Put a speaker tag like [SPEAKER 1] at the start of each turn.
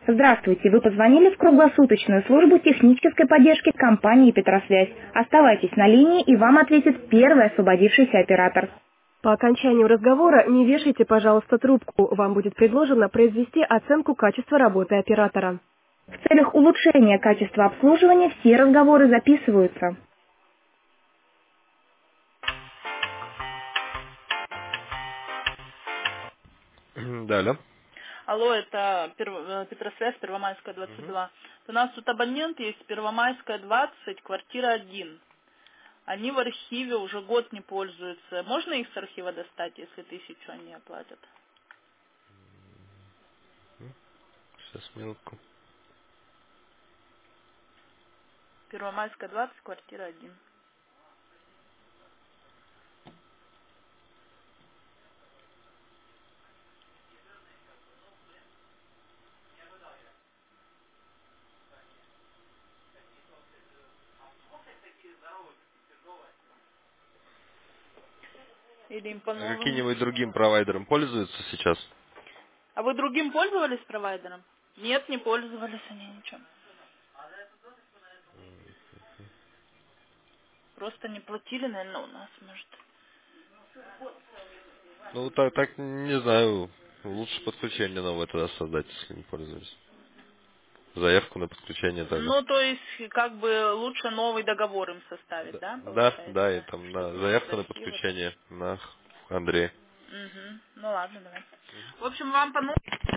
[SPEAKER 1] Здравствуйте, вы позвонили в круглосуточную службу технической поддержки компании «Петросвязь». Оставайтесь на линии, и вам ответит первый освободившийся оператор. По окончанию разговора не вешайте, пожалуйста, трубку. Вам будет предложено произвести оценку качества работы оператора. В целях улучшения качества обслуживания все разговоры записываются.
[SPEAKER 2] Да, алло.
[SPEAKER 3] Алло, это Петросвязь, Первомайская, 22. У нас тут абонент есть, Первомайская, 20, квартира 1. Они в архиве уже год не пользуются. Можно их с архива достать, если 1000 они оплатят?
[SPEAKER 2] Сейчас, минутку.
[SPEAKER 3] Первомайская, 20, квартира 1. Или им по
[SPEAKER 2] А
[SPEAKER 3] новому?
[SPEAKER 2] каким-нибудь другим провайдером пользуются сейчас?
[SPEAKER 3] А вы другим пользовались провайдером? Нет, не пользовались они ничем. Просто не платили, наверное, у нас, может.
[SPEAKER 2] Ну, так не знаю. Лучше подключение новое тогда создать, если не пользуюсь. Заявку на подключение тогда.
[SPEAKER 3] Ну, то есть, как бы лучше новый договор им составить, да,
[SPEAKER 2] Да, и
[SPEAKER 3] получается?
[SPEAKER 2] там на
[SPEAKER 3] Чтобы из
[SPEAKER 2] заявка на
[SPEAKER 3] архива.
[SPEAKER 2] подключение на Андрея.
[SPEAKER 3] Угу. Ну ладно, давай. В общем, вам понравилось?